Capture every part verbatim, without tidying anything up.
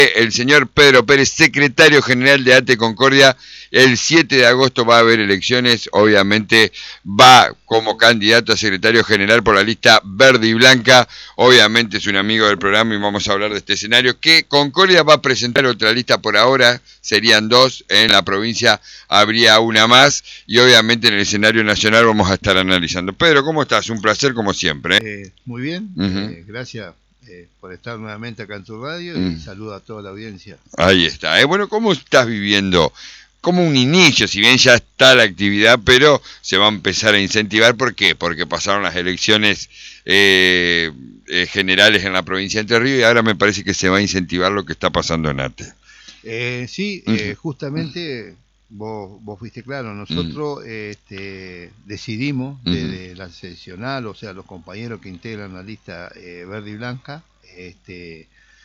El señor Pedro Pérez, secretario general de A T E Concordia. El siete de agosto va a haber elecciones, obviamente va como candidato a secretario general por la lista verde y blanca. Obviamente es un amigo del programa y vamos a hablar de este escenario, que Concordia va a presentar otra lista por ahora, serían dos, en la provincia habría una más, y obviamente en el escenario nacional vamos a estar analizando. Pedro, ¿cómo estás? Un placer como siempre. Eh, muy bien, uh-huh. eh, gracias. Eh, por estar nuevamente acá en tu radio y mm. saludo a toda la audiencia. Ahí está. Eh, bueno, ¿cómo estás viviendo? Como un inicio, si bien ya está la actividad, pero se va a empezar a incentivar. ¿Por qué? Porque pasaron las elecciones eh, eh, generales en la provincia de Entre Ríos y ahora me parece que se va a incentivar lo que está pasando en A T E. Eh, sí, uh-huh. eh, justamente vos, vos fuiste claro, nosotros uh-huh. este, decidimos uh-huh. desde la seccional, o sea, los compañeros que integran la lista eh, verde y blanca, este,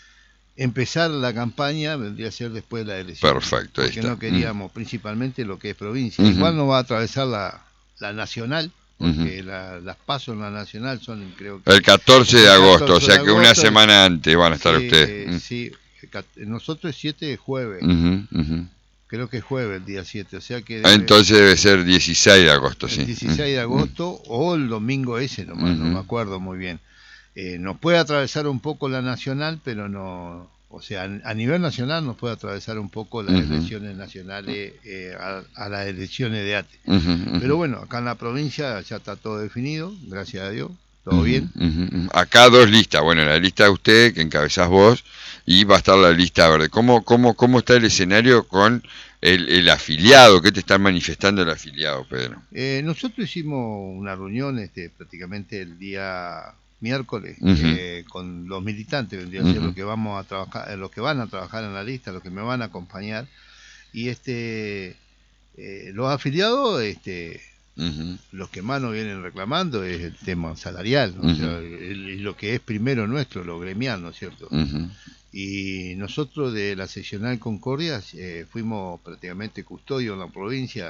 empezar la campaña vendría a ser después de la elección. Perfecto, porque está. no queríamos uh-huh. principalmente lo que es provincia. Uh-huh. Igual nos va a atravesar la, la nacional, porque uh-huh. la, las pasos en la nacional son, creo que... El catorce de agosto, o sea que agosto, una semana antes van a estar sí, ustedes. Uh-huh. Sí, nosotros es siete de jueves. Uh-huh. Uh-huh. Creo que es jueves el día siete, o sea que... Debe, Entonces debe ser dieciséis de agosto, sí. El dieciséis de agosto uh-huh. o el domingo ese nomás, uh-huh. no me acuerdo muy bien. Eh, nos puede atravesar un poco la nacional, pero no... O sea, a nivel nacional nos puede atravesar un poco las uh-huh. elecciones nacionales eh, a, a las elecciones de A T E. Uh-huh. Pero bueno, acá en la provincia ya está todo definido, gracias a Dios, todo uh-huh. bien. Uh-huh. Acá dos listas, bueno, la lista de usted que encabezás vos y va a estar la lista verde. ¿Cómo, cómo, cómo está el escenario con el, el afiliado? ¿Qué te están manifestando el afiliado, Pedro? Eh, nosotros hicimos una reunión este, prácticamente el día... miércoles uh-huh. eh, con los militantes, vendría a ser uh-huh. los que vamos a trabajar, eh, los que van a trabajar en la lista, los que me van a acompañar, y este eh, los afiliados, este uh-huh. los que más nos vienen reclamando es el tema salarial, ¿no? Uh-huh. O sea, el, el, lo que es primero nuestro, lo gremial, ¿no es cierto? Uh-huh. Y nosotros de la seccional Concordia eh, fuimos prácticamente custodios en la provincia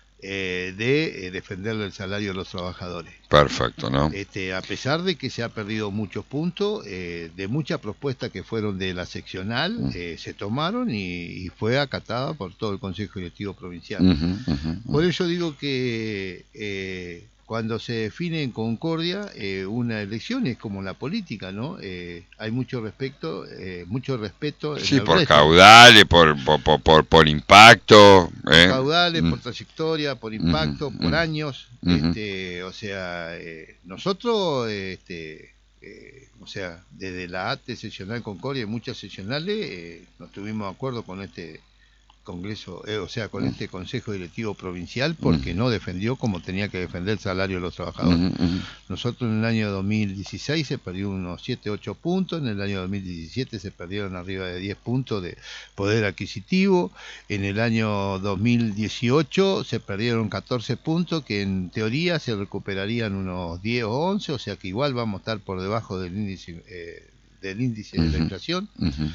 Eh, de eh, defenderle el salario a los trabajadores. Perfecto, ¿no? Este, a pesar de que se ha perdido muchos puntos, eh, de muchas propuestas que fueron de la seccional, uh-huh. eh, se tomaron y, y fue acatada por todo el Consejo Directivo Provincial. Uh-huh, uh-huh. Por eso digo que eh, cuando se define en Concordia eh, una elección es como la política, ¿no? Eh, hay mucho respeto, eh, mucho respeto. Sí, por resto. caudales, por, por, por, por impacto. Por eh. caudales, uh-huh. por trayectoria, por impacto, uh-huh. por años. Uh-huh. Este, o sea, eh, nosotros, este, eh, o sea, desde la A T E seccional Concordia y muchas seccionales, eh, nos tuvimos de acuerdo con este Congreso, eh, o sea, con uh-huh. este Consejo Directivo Provincial, porque uh-huh. no defendió como tenía que defender el salario de los trabajadores. Uh-huh. Nosotros en el año dos mil dieciséis se perdió unos siete, ocho puntos, en el año dos mil diecisiete se perdieron arriba de diez puntos de poder adquisitivo, en el año dos mil dieciocho se perdieron catorce puntos, que en teoría se recuperarían unos diez o once, o sea que igual vamos a estar por debajo del índice, eh, del índice uh-huh. de la inflación. Uh-huh.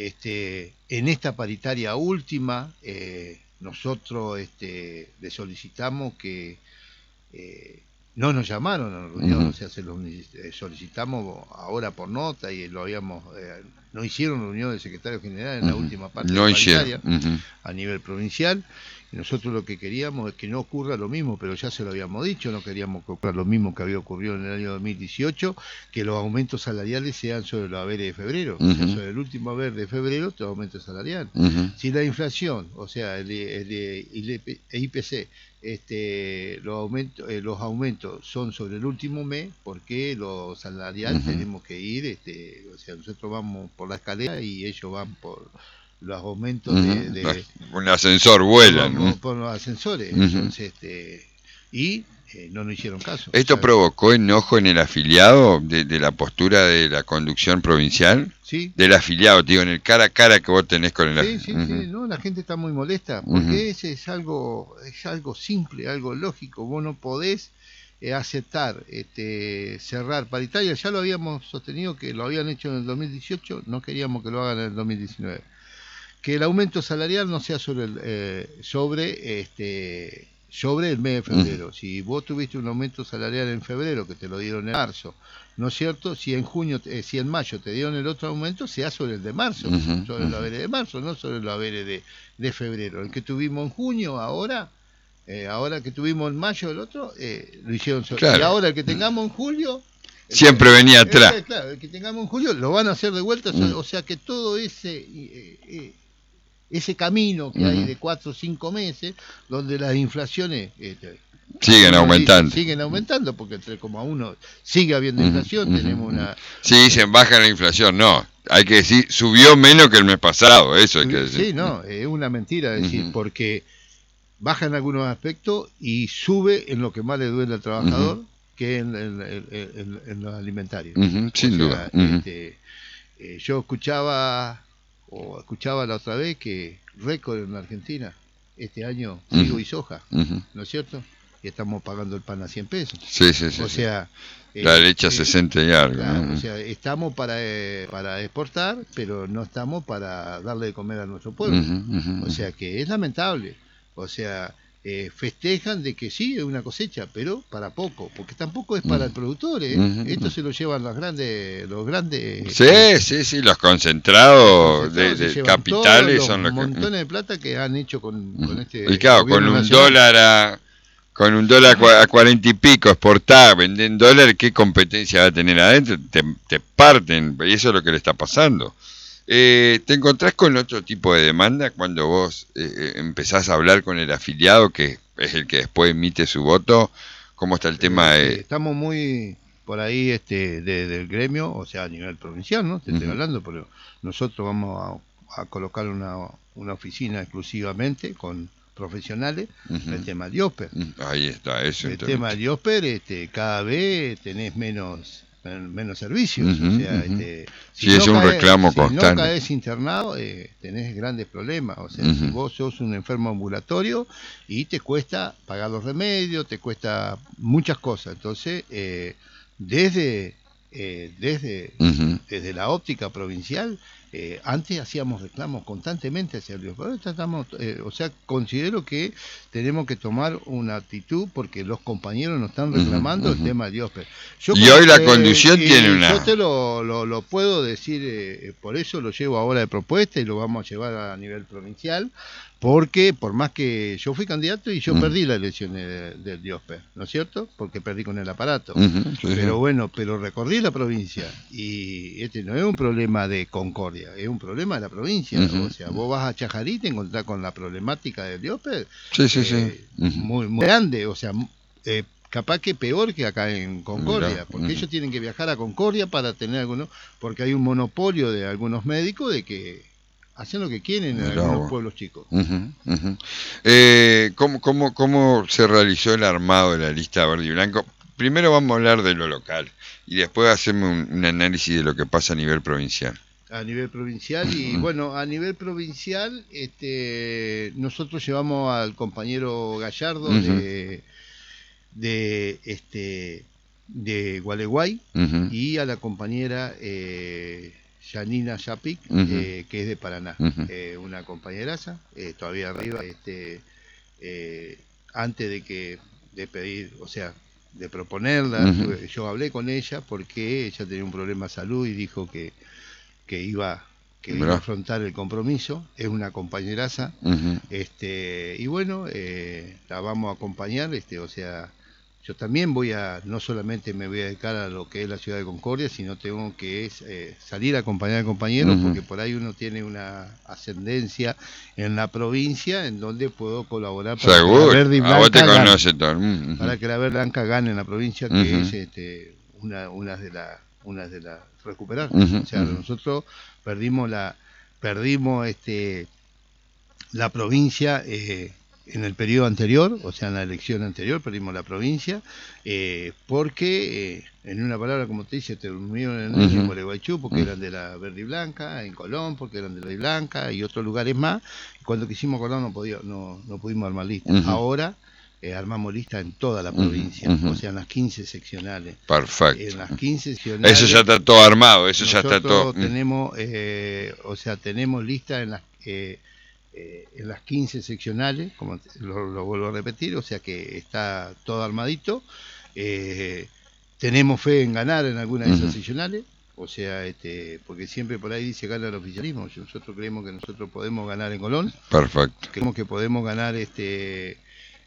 Este, en esta paritaria última, eh, nosotros este, le solicitamos que eh, no nos llamaron a la reunión, uh-huh. o sea, se lo solicitamos ahora por nota y lo habíamos, eh, no hicieron reunión del secretario general en uh-huh. la última parte no de la paritaria uh-huh. a nivel provincial. Y nosotros lo que queríamos es que no ocurra lo mismo, pero ya se lo habíamos dicho, no queríamos que ocurra lo mismo que había ocurrido en el año dos mil dieciocho, que los aumentos salariales sean sobre los haberes de febrero, uh-huh. o sea, sobre el último haber de febrero, todo aumento salarial. Uh-huh. Si la inflación, o sea, el, el, el, el I P C, este, los, aumentos, eh, los aumentos son sobre el último mes, porque los salariales uh-huh. tenemos que ir, este, o sea, nosotros vamos por la escalera y ellos van por los aumentos uh-huh. de, de un ascensor vuelan por, por, por los ascensores uh-huh. entonces este y eh, no nos hicieron caso. ¿Esto ¿sabes? Provocó enojo en el afiliado de, de la postura de la conducción provincial? Sí. Del afiliado, digo, en el cara a cara que vos tenés con el afiliado. Sí, sí, uh-huh. sí, no, la gente está muy molesta porque uh-huh. ese es algo es algo simple, algo lógico. Vos no podés eh, aceptar este cerrar paritaria, ya lo habíamos sostenido que lo habían hecho en el dos mil dieciocho, no queríamos que lo hagan en el dos mil diecinueve. Que el aumento salarial no sea sobre el, eh, sobre este sobre el mes de febrero. Uh-huh. Si vos tuviste un aumento salarial en febrero, que te lo dieron en marzo, ¿no es cierto? Si en junio, eh, si en mayo te dieron el otro aumento, sea sobre el de marzo, uh-huh, sobre uh-huh. los haberes de marzo, no sobre los haberes de, de febrero. El que tuvimos en junio, ahora, eh, ahora que tuvimos en mayo el otro, eh, lo hicieron sobre. Claro. Y ahora el que tengamos en julio... Siempre que, venía atrás. Eh, claro, el que tengamos en julio lo van a hacer de vuelta, uh-huh. o sea que todo ese... Eh, eh, ese camino que uh-huh. hay de cuatro o cinco meses, donde las inflaciones este, siguen aumentando. Siguen aumentando, porque entre tres coma uno sigue habiendo uh-huh. inflación, uh-huh. tenemos una... Sí, dicen baja la inflación, no, hay que decir, subió menos que el mes pasado, eso hay que decir. Sí, no, es una mentira decir, uh-huh. porque baja en algunos aspectos y sube en lo que más le duele al trabajador, uh-huh. que en, en, en, en, en los alimentarios. Uh-huh. Sin o duda. Sea, uh-huh. este, eh, yo escuchaba... o escuchaba la otra vez que récord en la Argentina este año trigo uh-huh. y soja, uh-huh. ¿no es cierto? Y estamos pagando el pan a cien pesos. Sí, sí, sí. O sea, sí. La eh, leche a sesenta y algo. Claro, ¿no? O sea, estamos para eh, para exportar, pero no estamos para darle de comer a nuestro pueblo. Uh-huh, uh-huh. O sea que es lamentable. O sea, eh, festejan de que sí es una cosecha, pero para poco, porque tampoco es para uh-huh. el productor, ¿eh? Uh-huh. Esto se lo llevan los grandes, los grandes. Sí, eh, sí, sí, los concentrados, los concentrados de, de capitales los son los montones que... de plata que han hecho con, uh-huh. con este. Y claro, con un nacional. dólar a con un dólar a cuarenta y pico exportar, vender en dólar, ¿qué competencia va a tener adentro? Te, te parten, y eso es lo que le está pasando. Eh, ¿Te encontrás con otro tipo de demanda cuando vos eh, empezás a hablar con el afiliado, que es el que después emite su voto? ¿Cómo está el tema? Eh, de... sí, estamos muy por ahí este de, del gremio, o sea, a nivel provincial, ¿no? Te uh-huh. estoy hablando, pero nosotros vamos a, a colocar una, una oficina exclusivamente con profesionales, uh-huh. el tema de IOSPER. Ahí está, eso. El entonces. tema de IOSPER, este, cada vez tenés menos... menos servicios, uh-huh, o sea, uh-huh. este, si sí, es un caes, reclamo si constante. Si no caes internado, eh, tenés grandes problemas, o sea, uh-huh. si vos sos un enfermo ambulatorio y te cuesta pagar los remedios, te cuesta muchas cosas, entonces, eh, desde, eh, desde, uh-huh. desde la óptica provincial, eh, antes hacíamos reclamos constantemente hacia el Dios, pero tratamos, eh, o sea, considero que tenemos que tomar una actitud porque los compañeros nos están reclamando uh-huh, uh-huh. el tema de Dios. Yo y hoy la conducción eh, tiene una... Yo te lo, lo, lo puedo decir, eh, por eso lo llevo ahora de propuesta y lo vamos a llevar a nivel provincial, porque por más que yo fui candidato y yo uh-huh. perdí las elecciones del de Diosper, ¿no es cierto? Porque perdí con el aparato. Uh-huh, sí, pero sí. bueno, pero recorrí la provincia y este no es un problema de Concordia, es un problema de la provincia. Uh-huh. O sea, vos vas a Chajarí y te encontrás con la problemática del Diosper. Sí, sí, eh, sí. Uh-huh. muy, muy grande, o sea, eh, capaz que peor que acá en Concordia, Mirá, porque uh-huh. ellos tienen que viajar a Concordia para tener algunos, porque hay un monopolio de algunos médicos de que hacen lo que quieren en Mirá, algunos vos. pueblos chicos. Uh-huh, uh-huh. Eh, ¿cómo, cómo, ¿Cómo se realizó el armado de la lista verde y blanco? Primero vamos a hablar de lo local y después hacerme un, un análisis de lo que pasa a nivel provincial. A nivel provincial y uh-huh. bueno, a nivel provincial este, nosotros llevamos al compañero Gallardo uh-huh. de, de, este, de Gualeguay uh-huh. y a la compañera... Eh, Yanina Yapik, uh-huh. eh, que es de Paraná, uh-huh. eh, una compañeraza, eh, todavía arriba, este, eh, antes de que de pedir, o sea, de proponerla, uh-huh. yo hablé con ella porque ella tenía un problema de salud y dijo que, que iba que iba a afrontar el compromiso, es una compañeraza, uh-huh. este, y bueno, eh, la vamos a acompañar, este, o sea, yo también voy a, no solamente me voy a dedicar a lo que es la ciudad de Concordia, sino tengo que eh, salir a acompañar a compañeros, uh-huh. porque por ahí uno tiene una ascendencia en la provincia en donde puedo colaborar para Seguro. que la verde y blanca a vos te gane, conoce todo. Uh-huh. para que la verde y blanca gane en la provincia, que uh-huh. es este, una, una de las una de las recuperar. Uh-huh. O sea, uh-huh. nosotros perdimos la perdimos este la provincia eh, en el periodo anterior, o sea, en la elección anterior, perdimos la provincia, eh, porque, eh, en una palabra, como te dice, te durmieron en, uh-huh. en Gualeguaychú, porque uh-huh. eran de la verde y blanca, en Colón, porque eran de la verde y blanca, y otros lugares más. Cuando quisimos Colón no, podía, no, no pudimos armar lista. Uh-huh. Ahora eh, armamos lista en toda la provincia, uh-huh. o sea, en las quince seccionales. Perfecto. En las quince seccionales. Eso ya está todo armado, eso ya está todo. Tenemos, eh, o sea, tenemos lista en las... Eh, eh, en las quince seccionales, como lo, lo vuelvo a repetir, o sea que está todo armadito. Eh, tenemos fe en ganar en alguna de esas uh-huh. seccionales, o sea, este, porque siempre por ahí dice gana el oficialismo. Nosotros creemos que nosotros podemos ganar en Colón. Perfecto. Creemos que podemos ganar este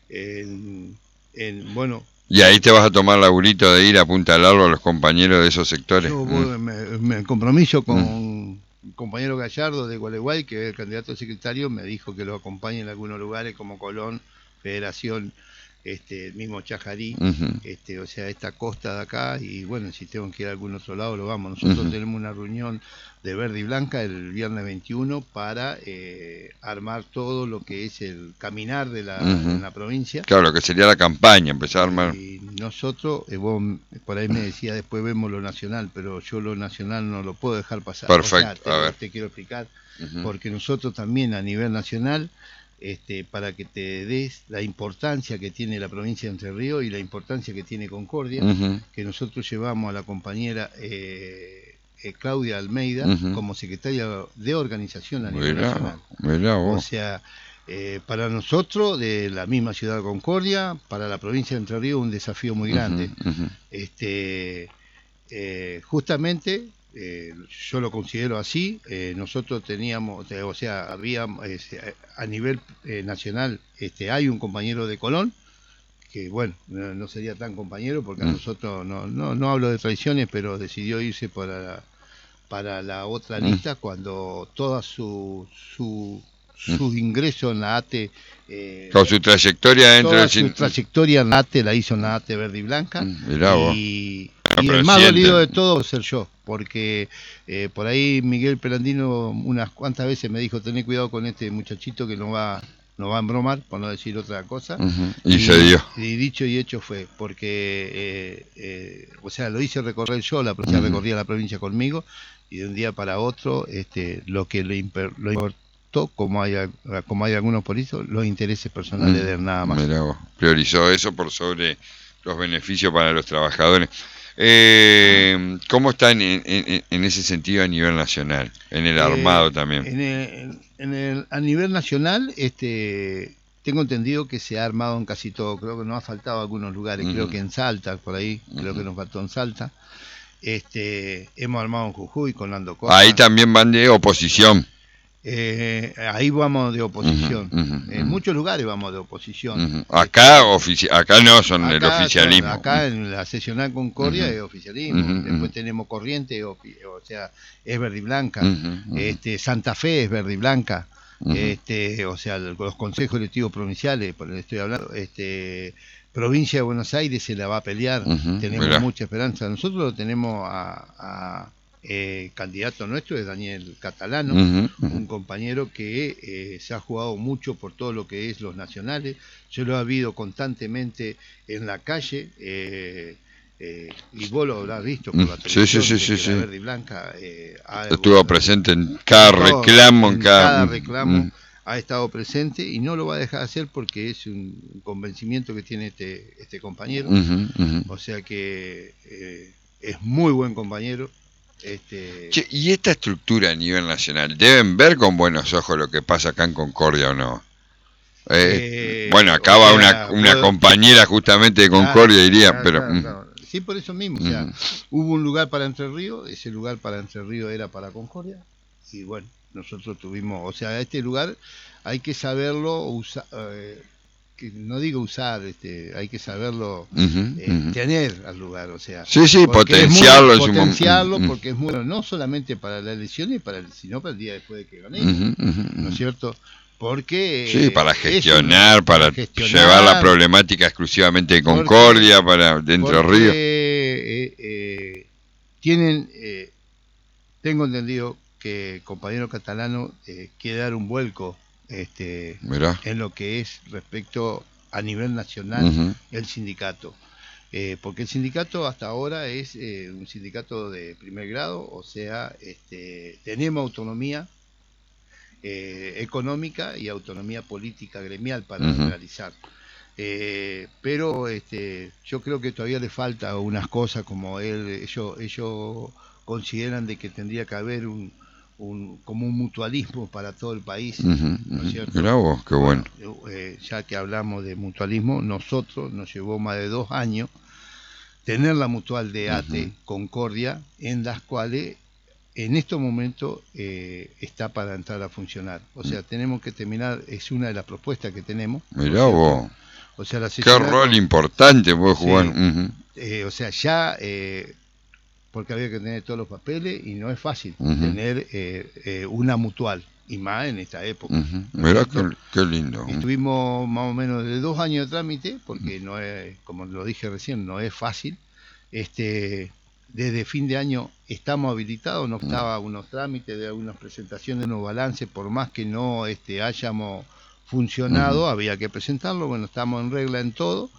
en, en bueno. Y ahí te vas a tomar laburito de ir a apuntalarlo a los compañeros de esos sectores. Yo mm. me, me compromiso con un mm. compañero Gallardo de Gualeguay, que es el candidato a secretario, me dijo que lo acompañe en algunos lugares como Colón, Federación, este, el mismo Chajarí, uh-huh. este, o sea, esta costa de acá, y bueno, si tengo que ir a algún otro lado, lo vamos. Nosotros uh-huh. tenemos una reunión de Verde y Blanca el viernes veintiuno para eh, armar todo lo que es el caminar de la, uh-huh. en la provincia. Claro, lo que sería la campaña, empezar a armar. Y nosotros, eh, vos por ahí me decía, después vemos lo nacional, pero yo lo nacional no lo puedo dejar pasar. Perfecto, o sea, te, a ver. te quiero explicar, uh-huh. porque nosotros también a nivel nacional, Este, para que te des la importancia que tiene la provincia de Entre Ríos y la importancia que tiene Concordia, uh-huh. que nosotros llevamos a la compañera eh, eh, Claudia Almeida uh-huh. como secretaria de organización a nivel mirá, nacional. Mirá vos. O sea, eh, para nosotros, de la misma ciudad de Concordia, para la provincia de Entre Ríos, un desafío muy grande. Uh-huh. Uh-huh. Este, eh, justamente... Eh, yo lo considero así. Eh, nosotros teníamos, eh, o sea, había eh, a nivel eh, nacional, este, hay un compañero de Colón que, bueno, no, no sería tan compañero porque a nosotros no, no, no hablo de traiciones, pero decidió irse para para la otra lista cuando toda su su su ingreso en la A T eh, con su trayectoria dentro toda del su trayectoria en la A T la hizo en la A T Verde y Blanca. Mirá vos. y Y el más dolido de todo ser yo, porque eh, por ahí Miguel Pelandino unas cuantas veces me dijo, tené cuidado con este muchachito que no va no va a embromar, por no decir otra cosa. Uh-huh. Y, y se dio. Y dicho y hecho fue, porque, eh, eh, o sea, lo hice recorrer yo, la provincia uh-huh. recorría la provincia conmigo, y de un día para otro, este, lo que le imper, lo importó, como hay, como hay algunos políticos, los intereses personales uh-huh. de él, nada más. Mirá vos, priorizó eso por sobre los beneficios para los trabajadores. Eh, ¿Cómo están en, en, en ese sentido a nivel nacional? En el armado eh, también. En el, en el, a nivel nacional, este, tengo entendido que se ha armado en casi todo. Creo que nos ha faltado algunos lugares. Uh-huh. Creo que en Salta, por ahí, uh-huh. creo que nos faltó en Salta. Este, hemos armado en Jujuy con Lando Costa. Ahí también van de oposición. Eh, ahí vamos de oposición. Uh-huh, uh-huh, en uh-huh. muchos lugares vamos de oposición. Uh-huh. Acá ofici- acá no son acá, el oficialismo. Son, acá en la seccional Concordia uh-huh. es oficialismo. Uh-huh. Después tenemos Corrientes, o, o sea, es verde y blanca. Uh-huh. Este, Santa Fe es verde y blanca. Uh-huh. Este, o sea, los consejos electivos provinciales, por el que estoy hablando, este, provincia de Buenos Aires se la va a pelear. Uh-huh. Tenemos Mirá. mucha esperanza. Nosotros lo tenemos a, a Eh, candidato nuestro es Daniel Catalano, uh-huh, uh-huh. un compañero que eh, se ha jugado mucho por todo lo que es los nacionales. Yo lo he habido constantemente en la calle eh, eh, y vos lo habrás visto por la televisión. Sí, sí, sí, sí, la Verde y Blanca eh, ha, estuvo bueno, presente en cada todo, reclamo, en, en cada, cada reclamo. Uh-huh. Ha estado presente y no lo va a dejar de hacer porque es un convencimiento que tiene este, este compañero. Uh-huh, uh-huh. O sea que eh, es muy buen compañero. Este... Che, ¿y esta estructura a nivel nacional deben ver con buenos ojos lo que pasa acá en Concordia o no? Eh, eh, bueno, acá va una, una puedo... compañera justamente de Concordia, claro, diría, claro, pero... Claro, claro. Sí, por eso mismo, o sea, uh-huh. hubo un lugar para Entre Ríos, ese lugar para Entre Ríos era para Concordia, y bueno, nosotros tuvimos, o sea, este lugar hay que saberlo usar... Eh, que no digo usar, este, hay que saberlo uh-huh, eh, uh-huh. tener al lugar, o sea, sí, sí, potenciarlo, muy, potenciarlo uh-huh. porque es muy bueno, no solamente para la elección, para el, sino para el día después de que ganemos, uh-huh, uh-huh. ¿no es cierto? Porque sí, para gestionar, una, para, para gestionar, llevar la problemática exclusivamente de Concordia, porque, para de Entre Ríos. Eh, eh, tienen, eh, tengo entendido que el compañero Catalano eh, quiere dar un vuelco. Este, en lo que es respecto a nivel nacional uh-huh. el sindicato, eh, porque el sindicato hasta ahora es eh, un sindicato de primer grado, o sea, este, tenemos autonomía eh, económica y autonomía política gremial para uh-huh. realizar, eh, pero este, yo creo que todavía le falta unas cosas como él, ellos, ellos consideran de que tendría que haber un un, como un mutualismo para todo el país, uh-huh, ¿no es cierto? Mirá vos, qué bueno. Bueno, eh, ya que hablamos de mutualismo, nosotros nos llevó más de dos años tener la mutual de ATE uh-huh. Concordia, en las cuales en estos momentos eh, está para entrar a funcionar. O sea, uh-huh. tenemos que terminar, es una de las propuestas que tenemos. Mirá vos. O sea, la qué rol con, importante vos sí, jugar. Uh-huh. Eh, o sea, ya... Eh, porque había que tener todos los papeles y no es fácil uh-huh. tener eh, eh, una mutual, y más en esta época. Uh-huh. Mirá qué, qué lindo. Estuvimos más o menos de dos años de trámite, porque uh-huh. no es, como lo dije recién, no es fácil. Este, desde fin de año estamos habilitados, no estaba uh-huh. unos trámites de algunas presentaciones, unos balances, por más que no este, hayamos funcionado, uh-huh. había que presentarlo, bueno, estamos en regla en todo.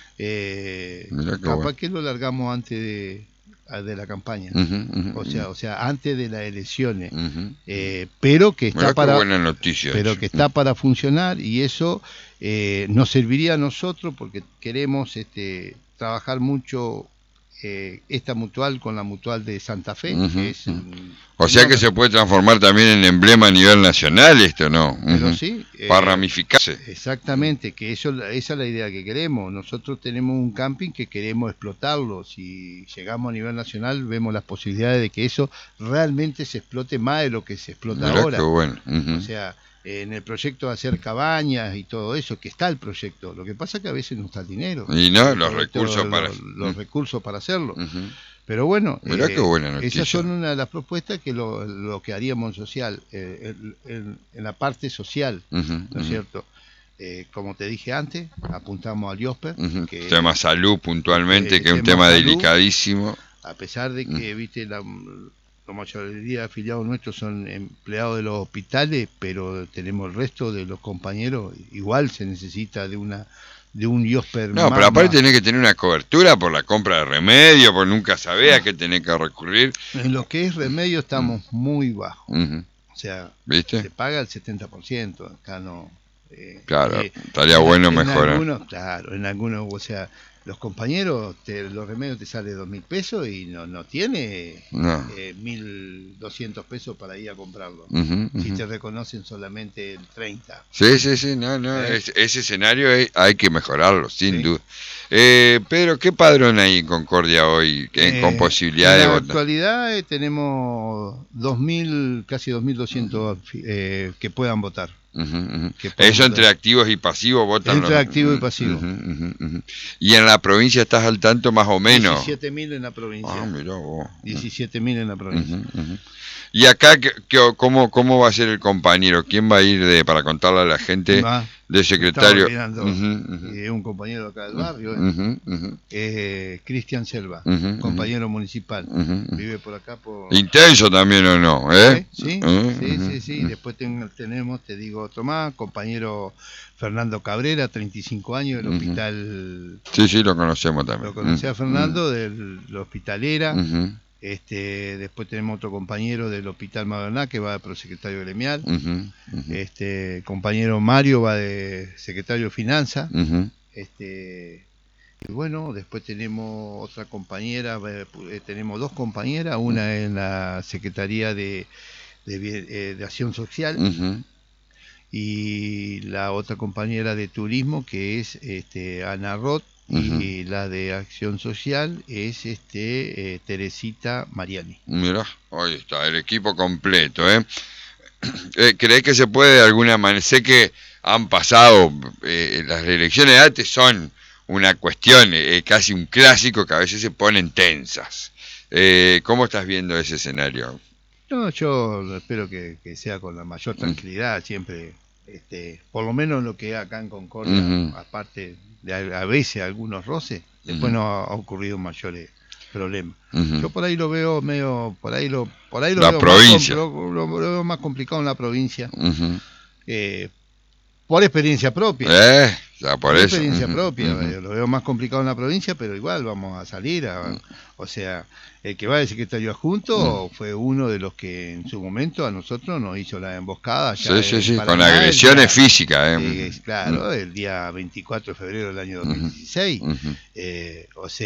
Eh, capaz bueno. que lo largamos antes de... de la campaña, uh-huh, uh-huh, o sea, o sea, antes de las elecciones, uh-huh. eh, pero que está para, buena noticia pero eso. que está para funcionar y eso eh, nos serviría a nosotros porque queremos este trabajar mucho eh, esta mutual con la mutual de Santa Fe, uh-huh, que es, uh-huh. o sea que se puede transformar también en emblema a nivel nacional esto, ¿no? Pero uh-huh. sí, para eh, ramificarse. Exactamente, que eso esa es la idea que queremos. Nosotros tenemos un camping que queremos explotarlo. Si llegamos a nivel nacional, vemos las posibilidades de que eso realmente se explote más de lo que se explota Mirá ahora. Qué bueno. Uh-huh. O sea, en el proyecto de hacer cabañas y todo eso, que está el proyecto. Lo que pasa es que a veces no está el dinero. Y no, los recursos todo, para... Los, los uh-huh. recursos para hacerlo. Uh-huh. Pero bueno, Mirá eh, qué buena noticia. Esas son una de las propuestas que lo, lo que haríamos en social, eh, en, en, en la parte social, uh-huh, ¿no es uh-huh. cierto? Eh, como te dije antes, apuntamos al IOSPER. Uh-huh. Que tema es, salud puntualmente, eh, que es un tema salud, delicadísimo. A pesar de que, uh-huh. viste, la, la mayoría de afiliados nuestros son empleados de los hospitales, pero tenemos el resto de los compañeros, igual se necesita de una... de un IOSPER. No, pero aparte tenés que tener una cobertura por la compra de remedio, porque nunca sabés a qué tenés que recurrir. En lo que es remedio estamos uh-huh. muy bajos. Uh-huh. O sea, ¿viste? Se paga el setenta por ciento, acá no. Eh, claro, eh, estaría en, bueno en mejorar. Algunos, claro, en algunos, o sea, los compañeros, te, los remedios te sale dos mil pesos y no, no tiene no. Eh, mil doscientos pesos para ir a comprarlo. Uh-huh, uh-huh. Si te reconocen solamente el treinta. Sí, sí, sí, no, no, ¿Eh? es, ese escenario hay, hay que mejorarlo, sin ¿Sí? duda. Eh, Pedro, ¿qué padrón hay en Concordia hoy eh, con posibilidad de votar? En la actualidad eh, tenemos dos mil, casi dos mil doscientos eh, que puedan votar. Uh-huh, uh-huh. Eso votar. Entre activos y pasivos votan. Entre los... activos uh-huh, y pasivos. Uh-huh, uh-huh, uh-huh. ¿Y en la provincia estás al tanto más o menos? diecisiete mil en la provincia. Ah, mirá vos. diecisiete mil en la provincia. Uh-huh, uh-huh. ¿Y acá qué, qué, cómo, cómo va a ser el compañero? ¿Quién va a ir de, para contarle a la gente va, de secretario? Uh-huh, uh-huh. Eh, un compañero acá del barrio, eh, uh-huh, uh-huh. eh, Cristian Selva, uh-huh, compañero uh-huh. municipal. Uh-huh. Vive por acá. Por... Intenso también o no, ¿eh? Sí, uh-huh. sí, sí, sí. Uh-huh. Después ten, tenemos, te digo otro más, compañero Fernando Cabrera, treinta y cinco años, del uh-huh. hospital. Sí, sí, lo conocemos también. Lo conocí uh-huh. a Fernando, del la hospitalera. Uh-huh. Este, después tenemos otro compañero del Hospital Madonna que va de prosecretario gremial. Uh-huh, uh-huh. Este, compañero Mario va de secretario de Finanzas. Uh-huh. Este, y bueno, después tenemos otra compañera, eh, tenemos dos compañeras, una uh-huh. en la Secretaría de, de, eh, de Acción Social. Uh-huh. Y la otra compañera de Turismo que es este, Ana Roth. Y uh-huh. la de Acción Social es este eh, Teresita Mariani. Mirá, ahí está, el equipo completo, ¿eh? eh ¿Crees que se puede de alguna manera? Sé que han pasado, eh, las elecciones de antes son una cuestión, eh, casi un clásico que a veces se ponen tensas. Eh, ¿Cómo estás viendo ese escenario? No, yo espero que, que sea con la mayor tranquilidad, uh-huh. siempre, este, por lo menos lo que acá en Concordia, uh-huh. aparte de a veces algunos roces, después uh-huh. no ha ocurrido mayores problemas. Uh-huh. Yo por ahí lo veo medio, por ahí lo, por ahí lo, la veo, provincia. Más, lo, lo, lo veo más complicado en la provincia, uh-huh. eh, por experiencia propia. Eh, ya por, por eso. experiencia uh-huh. propia, uh-huh. lo veo más complicado en la provincia, pero igual vamos a salir, a, uh-huh. o sea, el que va de secretario adjunto uh-huh. fue uno de los que en su momento a nosotros nos hizo la emboscada. Sí, sí, sí, con agresiones físicas. Eh. Eh, claro, uh-huh. el día veinticuatro de febrero del año dos mil dieciséis. Uh-huh. Eh, o sea,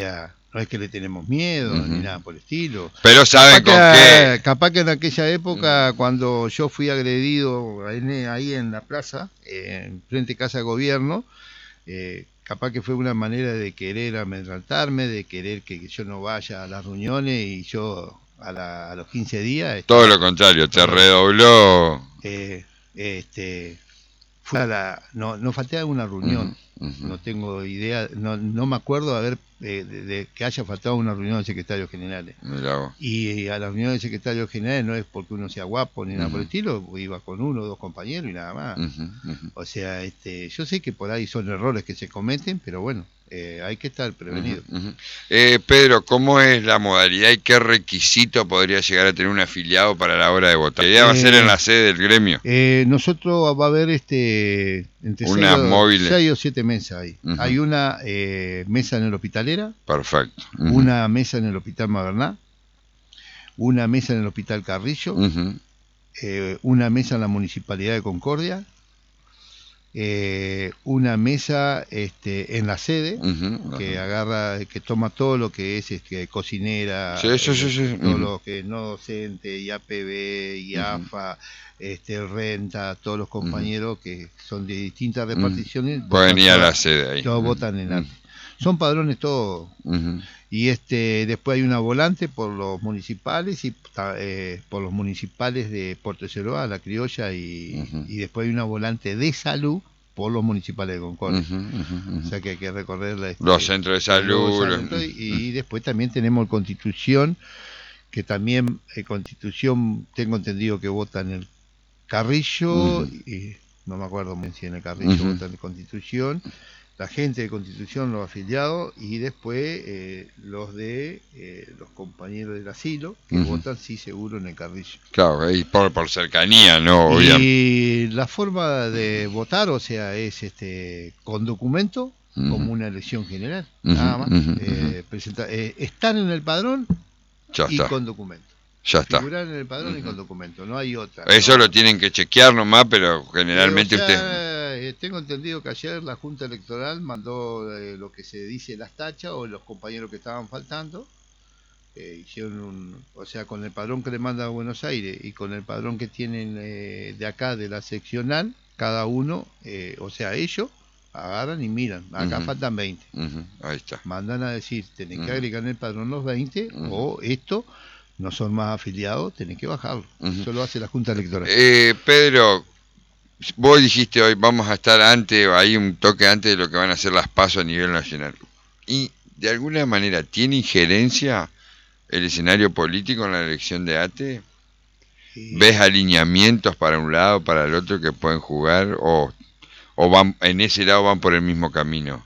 no es que le tenemos miedo uh-huh. ni nada por el estilo. Pero saben capaz con que, qué. Capaz que en aquella época, uh-huh. cuando yo fui agredido en, ahí en la plaza, eh, en frente a Casa de Gobierno, eh, capaz que fue una manera de querer amedrentarme, de querer que yo no vaya a las reuniones y yo a, la, a los quince días... Todo lo contrario, te redobló... Eh, este, fue a la, no, no falté a una reunión, uh-huh, uh-huh. no tengo idea, no, no me acuerdo de, haber, eh, de, de que haya faltado una reunión de secretarios generales. Y a la reunión de secretarios generales no es porque uno sea guapo ni uh-huh. nada por el estilo, iba con uno o dos compañeros y nada más. Uh-huh, uh-huh. O sea, este, yo sé que por ahí son errores que se cometen, pero bueno, eh, hay que estar prevenido. Uh-huh, uh-huh. Eh, Pedro, ¿cómo es la modalidad y qué requisito podría llegar a tener un afiliado para la hora de votar? ¿Qué eh, va a ser en la sede del gremio? Eh, nosotros va a haber este entre seis o siete mesas ahí. Uh-huh. Hay una eh, mesa en el Hospitalera. Perfecto. Uh-huh. Una mesa en el Hospital Maverná. Una mesa en el Hospital Carrillo. Uh-huh. eh, una mesa en la Municipalidad de Concordia. Eh, una mesa este, en la sede uh-huh, que uh-huh. agarra, que toma todo lo que es este, cocinera, sí, sí, sí, sí. todo Uh-huh. lo que es no docente, I A P B, I A F A, uh-huh. este, renta, todos los compañeros uh-huh. que son de distintas reparticiones, uh-huh. pueden ir a la sede ahí. Todos uh-huh. votan en arte. Uh-huh. Son padrones todos. Uh-huh. Y este después hay una volante por los municipales y eh, por los municipales de Puerto Celoa, La Criolla y, uh-huh. y después hay una volante de salud por los municipales de Concordia. Uh-huh, uh-huh, uh-huh. O sea que hay que recorrer este, los centros de salud. Los centros, y, y después también tenemos el Constitución, que también el Constitución tengo entendido que vota en el Carrillo, uh-huh. y no me acuerdo si en el Carrillo uh-huh. vota en el Constitución. La gente de Constitución, los afiliados, y después eh, los de eh, los compañeros del asilo, que uh-huh. votan sí seguro en el Carrillo. Claro, y por, por cercanía, ¿no? Y Obviamente. La forma de votar, o sea, es este con documento, uh-huh. como una elección general, uh-huh. nada más. Uh-huh. Eh, presenta, eh, estar en el padrón ya y está. con documento. Ya está. Figurar en el padrón uh-huh. y con documento, no hay otra. Eso ¿no? Lo tienen que chequear nomás, pero generalmente eh, o sea, usted... Eh, tengo entendido que ayer la Junta Electoral mandó eh, lo que se dice las tachas o los compañeros que estaban faltando. Eh, hicieron un, o sea, con el padrón que le manda a Buenos Aires y con el padrón que tienen eh, de acá de la seccional, cada uno, eh, o sea, ellos agarran y miran. Acá uh-huh. faltan veinte. Uh-huh. Ahí está. Mandan a decir, tenés uh-huh. que agregar en el padrón los veinte uh-huh. o esto. No son más afiliados, tenés que bajarlo. Uh-huh. Eso lo hace la Junta Electoral. Eh, Pedro, vos dijiste hoy vamos a estar antes, hay un toque antes de lo que van a hacer las PASO a nivel nacional. ¿Y de alguna manera tiene injerencia el escenario político en la elección de A T E? Sí. ¿Ves alineamientos para un lado, para el otro que pueden jugar? ¿O, o van en ese lado van por el mismo camino?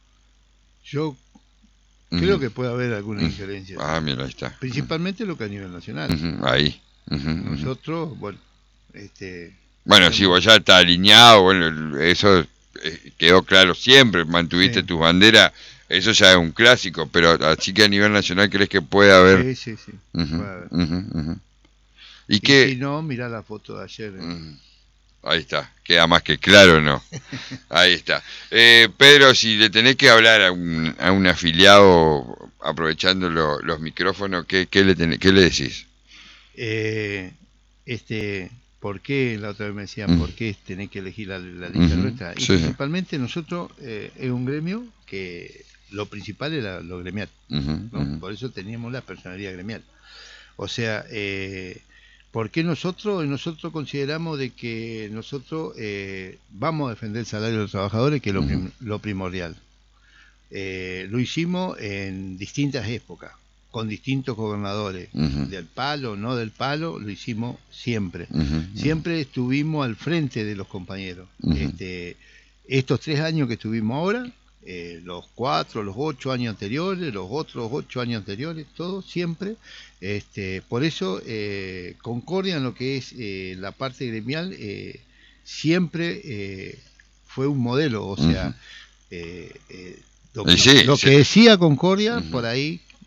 Yo creo uh-huh. que puede haber alguna uh-huh. injerencia. Ah, mira, ahí está. Principalmente uh-huh. lo que a nivel nacional. Uh-huh. Ahí. Uh-huh. Nosotros, bueno, este... Bueno, si vos ya estás alineado, bueno, eso eh, quedó claro siempre, mantuviste sí. tus banderas, eso ya es un clásico, pero así que a nivel nacional crees que puede haber... Sí, sí, sí, uh-huh. puede haber. Uh-huh. Uh-huh. ¿Y, y qué? Si no, mirá la foto de ayer. Eh. Uh-huh. Ahí está, queda más que claro, ¿no? Ahí está. Eh, Pedro, si le tenés que hablar a un, a un afiliado, aprovechando lo, los micrófonos, ¿qué, qué, le tenés, ¿qué le decís? Eh, este... ¿Por qué? La otra vez me decían, uh-huh. ¿por qué tenés que elegir la, la lista uh-huh. nuestra? Y sí, principalmente sí. nosotros eh, es un gremio que lo principal es la, lo gremial, uh-huh. ¿no? Uh-huh. Por eso teníamos la personalidad gremial. O sea, eh, ¿por qué nosotros? Nosotros consideramos de que nosotros eh, vamos a defender el salario de los trabajadores, que es lo, uh-huh. prim, lo primordial. Eh, lo hicimos en distintas épocas, con distintos gobernadores, uh-huh. del palo, no del palo, lo hicimos siempre. Uh-huh. Siempre estuvimos al frente de los compañeros. Uh-huh. Este, estos tres años que estuvimos ahora, eh, los cuatro, los ocho años anteriores, los otros ocho años anteriores, todo siempre. Este, por eso, eh, Concordia en lo que es eh, la parte gremial, eh, siempre eh, fue un modelo, o sea, uh-huh. eh, eh, lo, que, sí, lo sí. que decía Concordia, uh-huh. por ahí,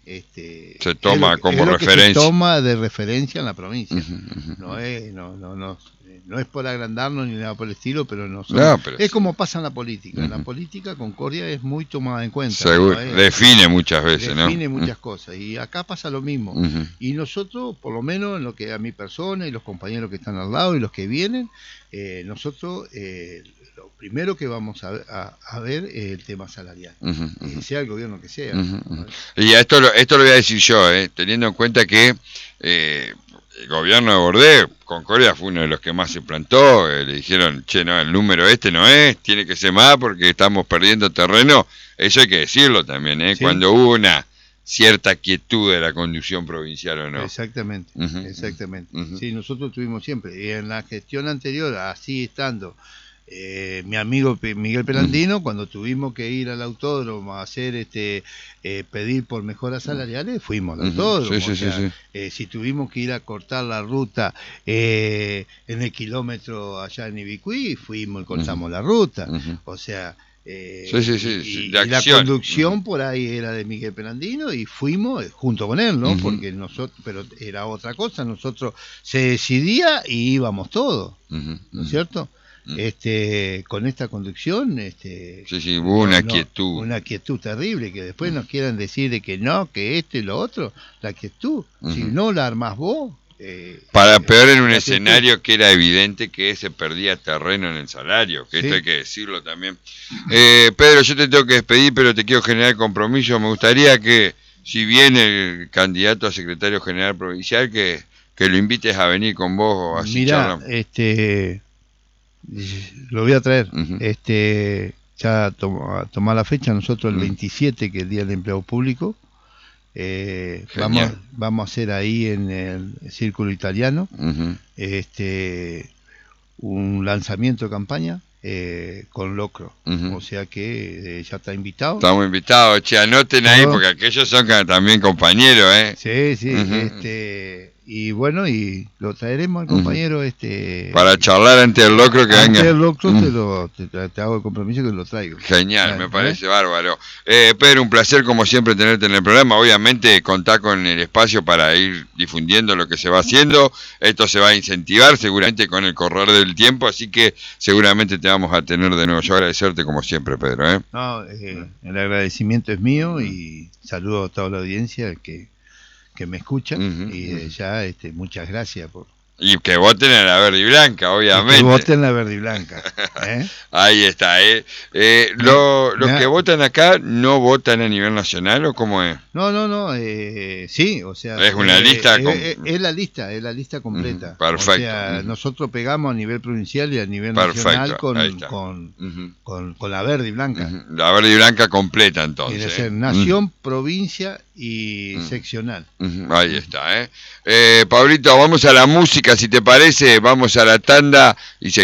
este, se toma es lo, como es lo referencia. Que se toma de referencia en la provincia. Uh -huh, uh -huh. No es, no, no, no, no es por agrandarnos ni nada por el estilo, pero no, somos, no pero es sí. como pasa en la política. Uh -huh. En la política Concordia es muy tomada en cuenta. Seguro, ¿no? es, define muchas veces, define ¿no? Define uh muchas uh -huh. cosas. Y acá pasa lo mismo. Uh -huh. Y nosotros, por lo menos en lo que a mi persona y los compañeros que están al lado y los que vienen, eh, nosotros eh, lo primero que vamos a, a, a ver es el tema salarial, uh -huh, uh -huh. sea el gobierno que sea. Uh -huh, uh -huh. Y a esto, lo, esto lo voy a decir yo, eh, teniendo en cuenta que eh, el gobierno de Bordé, Concordia fue uno de los que más se plantó, eh, le dijeron, che, no, el número este no es, tiene que ser más porque estamos perdiendo terreno, eso hay que decirlo también, eh, sí. Cuando hubo una cierta quietud de la conducción provincial o no. Exactamente, uh -huh, exactamente. Uh -huh. Sí, nosotros tuvimos siempre, y en la gestión anterior, así estando, Eh, mi amigo Miguel Pelandino, uh-huh. cuando tuvimos que ir al autódromo a hacer este eh, pedir por mejoras salariales, fuimos al uh-huh. autódromo. Sí, sí, o sea, sí, sí. Eh, si tuvimos que ir a cortar la ruta eh, en el kilómetro allá en Ibicuí, fuimos y cortamos uh-huh. la ruta. Uh-huh. O sea, eh, sí, sí, sí, y, sí, y la conducción uh-huh. por ahí era de Miguel Pelandino y fuimos junto con él, ¿no? Uh-huh. Porque nosotros, pero era otra cosa, nosotros se decidía y íbamos todos, uh-huh. ¿no es cierto? Este, con esta conducción, este, sí, sí, hubo una no, quietud, una quietud terrible, que después nos quieran decir de que no, que esto y lo otro, la quietud, uh-huh. si no la armás vos. Eh, Para peor en un escenario quietud. Que era evidente que se perdía terreno en el salario, que sí. Esto hay que decirlo también. Eh, Pedro, yo te tengo que despedir, pero te quiero generar compromiso. Me gustaría que, si viene el candidato a secretario general provincial, que, que lo invites a venir con vos, así Mirá, charlamos. este... lo voy a traer, uh-huh. este ya toma, toma la fecha, nosotros el uh-huh. veintisiete, que es el Día del Empleo Público, eh, vamos, vamos a hacer ahí en el Círculo Italiano uh-huh. este un lanzamiento de campaña eh, con locro, uh-huh. o sea que eh, ya está invitado. Estamos invitados, che, anoten ahí porque aquellos son también compañeros, ¿eh? Sí, sí, uh-huh. este... Y bueno, y lo traeremos al compañero uh-huh. este para charlar ante el locro que ante venga. el locro uh-huh. te, lo, te, te hago el compromiso que lo traigo. Genial, me parece ¿eh? bárbaro. Eh, Pedro, un placer como siempre tenerte en el programa. Obviamente contá con el espacio para ir difundiendo lo que se va haciendo. Esto se va a incentivar seguramente con el correr del tiempo, así que seguramente te vamos a tener de nuevo. Yo agradecerte como siempre, Pedro. ¿eh? No, eh, el agradecimiento es mío y saludo a toda la audiencia que que me escuchan uh-huh, y uh-huh. ya este, muchas gracias por y que voten a la verde y blanca, obviamente. Y que voten la verde y blanca. ¿eh? Ahí está, ¿eh? eh lo, ¿Los que votan acá no votan a nivel nacional o cómo es? No, no, no, eh, sí, o sea... Es una eh, lista... Eh, con... eh, es la lista, es la lista completa. Uh-huh, perfecto. O sea, uh-huh. nosotros pegamos a nivel provincial y a nivel perfecto, nacional con, con, uh-huh. con, con la verde y blanca. Uh-huh. La verde y blanca completa, entonces. Es decir, nación, uh-huh. provincia y uh-huh. seccional. Uh-huh. Ahí está, ¿eh? eh Pablito, vamos a la música, si te parece, vamos a la tanda y